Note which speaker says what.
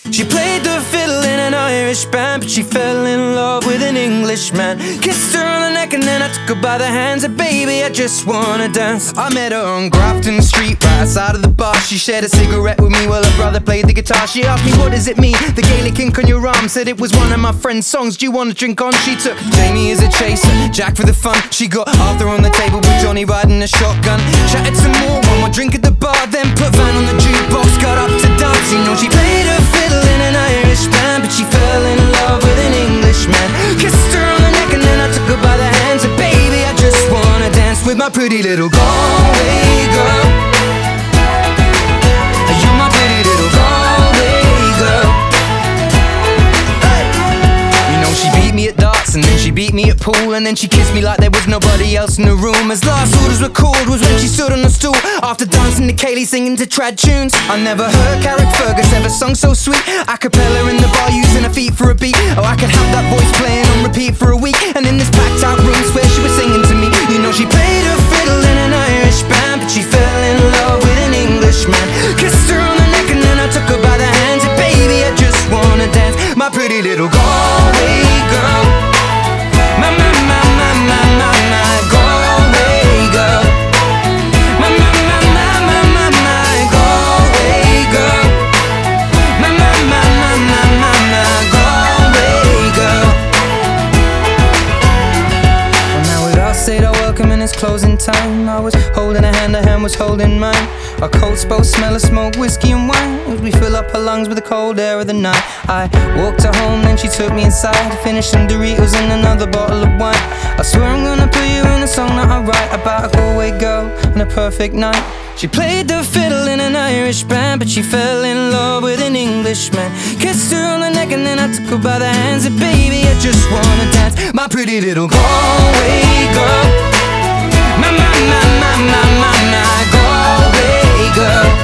Speaker 1: She played the fiddle in an Irish band, but she fell in love with an Englishman. Kissed her on the neck and then I took her by the hands. And baby, I just wanna dance. I met her on Grafton Street, right outside of the bar. She shared a cigarette with me while her brother played the guitar. She asked me, what does it mean, the Gaelic ink on your arm? Said it was one of my friend's songs, do you wanna drink on? She took Jamie as a chaser, Jack for the fun. She got Arthur on the table with Johnny riding a shotgun. Chatted some more, one more drink at the bar, then put Van on the jukebox, got up to dance. You know she played her fiddle in an Irish band, but she fell in love with an Englishman. Kissed her on the neck and then I took her by the hands. And baby, I just wanna dance with my pretty little Galway girl. You're my pretty little Galway girl. Hey. You know she beat me at darts and then she beat me at pool, and then she kissed me like there was nobody else in the room. As last orders were called was when she stood on the stool, after dancing to Kaylee singing to trad tunes. I never heard Carrick Fergus ever sung so sweet. A cappella in the bar using her feet for a beat. Oh, I could have that voice playing on repeat for a week. And in this packed out room swear she was singing to me. You know she played her fiddle in an Irish band, but she fell in love with an Englishman. Kissed her on the neck and then I took her by the hands. And baby, I just wanna dance, my pretty little Galway girl. My Galway girl. My Galway girl. My Galway girl. Well, now we'd all said our welcome and it's closing time. I was holding her hand was holding mine. Our coats both smell of smoke, whiskey and wine, as we fill up her lungs with the cold air of the night. I walked her home, then she took me inside, finished some Doritos and another bottle of wine. I swear I'm gonna put you in a song that I write about a Galway girl and a perfect night. She played the fiddle in an Irish band, but she fell in love with an Englishman. Kissed her on the neck and then I took her by the hands. And baby, I just wanna dance, my pretty little Galway girl. My Galway girl.